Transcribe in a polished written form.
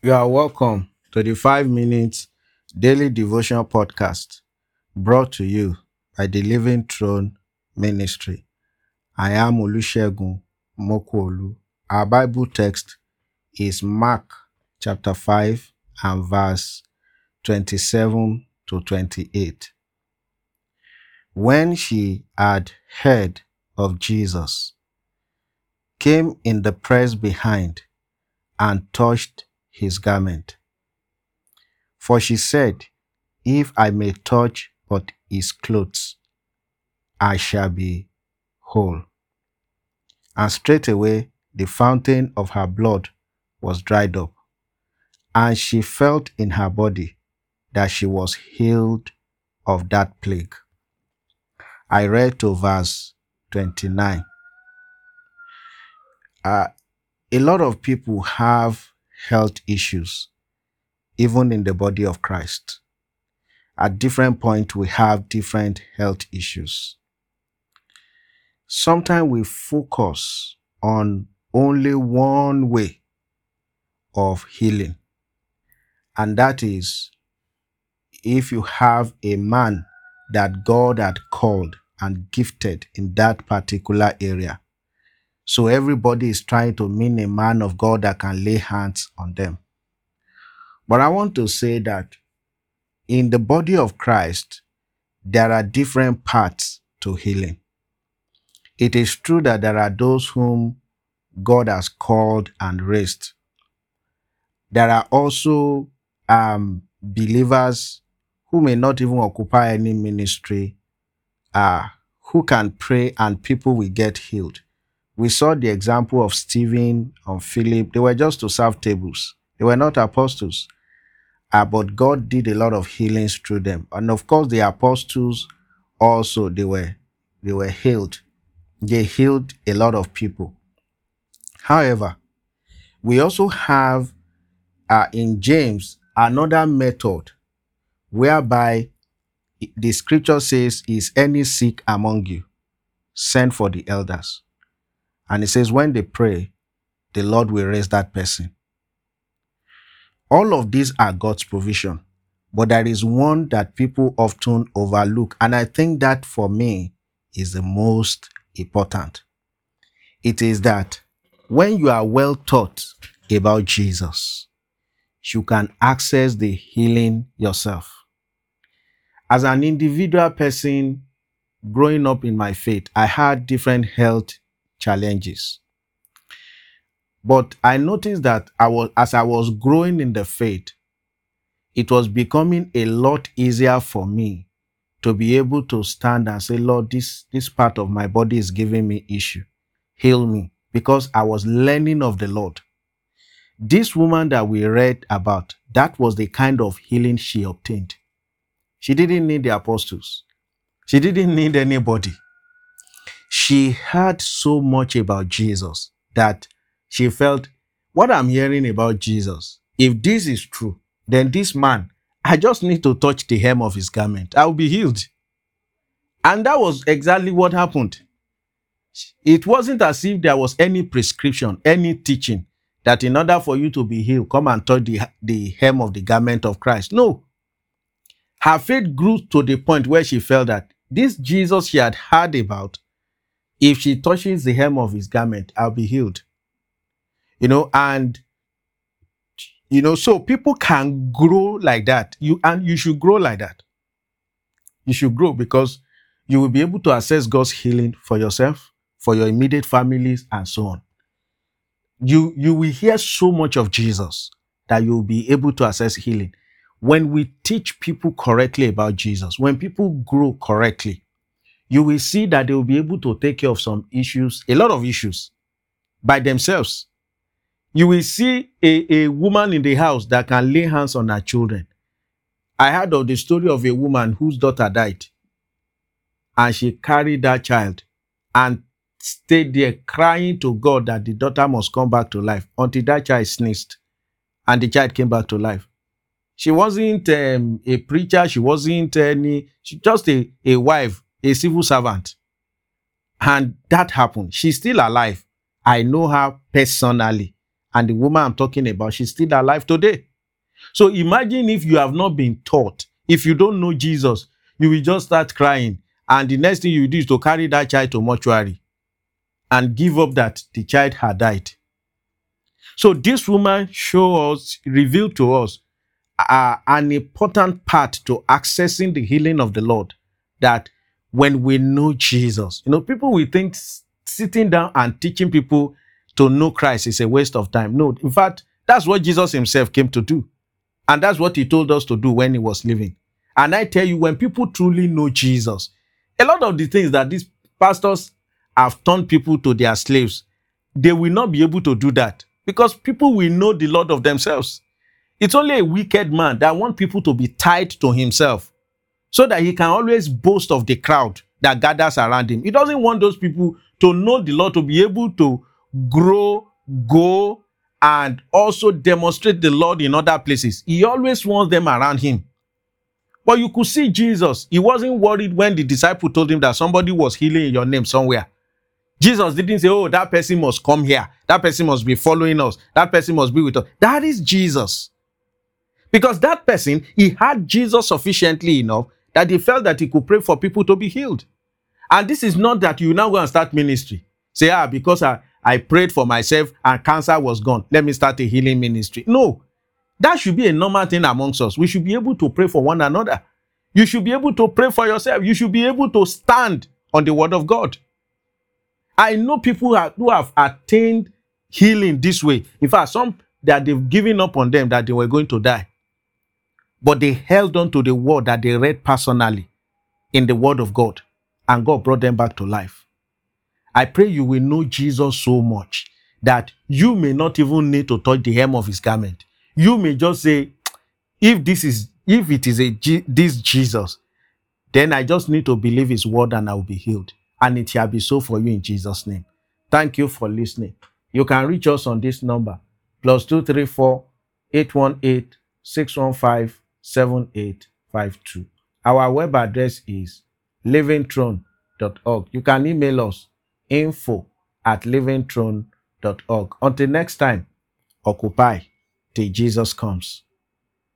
You are welcome to the 5 Minutes Daily Devotional Podcast brought to you by the Living Throne Ministry. I am Olusegun Mokuolu. Our Bible text is Mark chapter 5 and verse 27 to 28. When she had heard of Jesus, came in the press behind and touched his garment. For she said, If I may touch but his clothes, I shall be whole. And straightway the fountain of her blood was dried up, and she felt in her body that she was healed of that plague. I read to verse 29. A lot of people have health issues, even in the body of Christ. At different points, we have different health issues. Sometimes we focus on only one way of healing, and that is if you have a man that God had called and gifted in that particular area. So everybody is trying to mean a man of God that can lay hands on them. But I want to say that in the body of Christ, there are different paths to healing. It is true that there are those whom God has called and raised. There are also believers who may not even occupy any ministry, who can pray and people will get healed. We saw the example of Stephen and Philip. They were just to serve tables. They were not apostles. But God did a lot of healings through them. And of course, the apostles also, they were healed. They healed a lot of people. However, we also have in James another method whereby the scripture says, Is any sick among you? Send for the elders. And it says, when they pray, the Lord will raise that person. All of these are God's provision. But there is one that people often overlook. And I think that for me is the most important. It is that when you are well taught about Jesus, you can access the healing yourself. As an individual person growing up in my faith, I had different health challenges. But I noticed that as I was growing in the faith, it was becoming a lot easier for me to be able to stand and say, Lord, this part of my body is giving me issue. Heal me. Because I was learning of the Lord. This woman that we read about, that was the kind of healing she obtained. She didn't need the apostles. She didn't need anybody. She heard so much about Jesus that she felt, what I'm hearing about Jesus, if this is true, then this man, I just need to touch the hem of his garment. I'll be healed. And that was exactly what happened. It wasn't as if there was any prescription, any teaching that in order for you to be healed, come and touch the hem of the garment of Christ. No. Her faith grew to the point where she felt that this Jesus she had heard about, if she touches the hem of his garment, I'll be healed. So people can grow like that. You should grow like that. You should grow because you will be able to access God's healing for yourself, for your immediate families, and so on. You will hear so much of Jesus that you will be able to access healing. When we teach people correctly about Jesus, when people grow correctly, you will see that they will be able to take care of some issues, a lot of issues, by themselves. You will see a woman in the house that can lay hands on her children. I heard of the story of a woman whose daughter died, and she carried that child and stayed there crying to God that the daughter must come back to life until that child sneezed and the child came back to life. She wasn't a preacher. She wasn't she's just a wife, a civil servant. And that happened. She's still alive. I know her personally. And the woman I'm talking about, she's still alive today. So imagine if you have not been taught, if you don't know Jesus, you will just start crying. And the next thing you do is to carry that child to mortuary and give up that the child had died. So this woman revealed to us an important part to accessing the healing of the Lord, that when we know Jesus, people will think sitting down and teaching people to know Christ is a waste of time. No, in fact, that's what Jesus himself came to do. And that's what he told us to do when he was living. And I tell you, when people truly know Jesus, a lot of the things that these pastors have turned people to their slaves, they will not be able to do that, because people will know the Lord of themselves. It's only a wicked man that wants people to be tied to himself so that he can always boast of the crowd that gathers around him. He doesn't want those people to know the Lord, to be able to grow, go, and also demonstrate the Lord in other places. He always wants them around him. But you could see Jesus. He wasn't worried when the disciple told him that somebody was healing in your name somewhere. Jesus didn't say, oh, that person must come here. That person must be following us. That person must be with us. That is Jesus. Because that person, he had Jesus sufficiently enough that he felt that he could pray for people to be healed. And this is not that you now go and start ministry. Say, because I prayed for myself and cancer was gone, let me start a healing ministry. No, that should be a normal thing amongst us. We should be able to pray for one another. You should be able to pray for yourself. You should be able to stand on the word of God. I know people who have attained healing this way. In fact, some that they've given up on them, that they were going to die. But they held on to the word that they read personally in the word of God, and God brought them back to life. I pray you will know Jesus so much that you may not even need to touch the hem of his garment. You may just say, if it is this Jesus, then I just need to believe his word and I will be healed. And it shall be so for you in Jesus' name. Thank you for listening. You can reach us on this number, +234 818 615 7852. Our web address is livingthrone.org. You can email us info@livingthrone.org. Until next time, occupy till Jesus comes.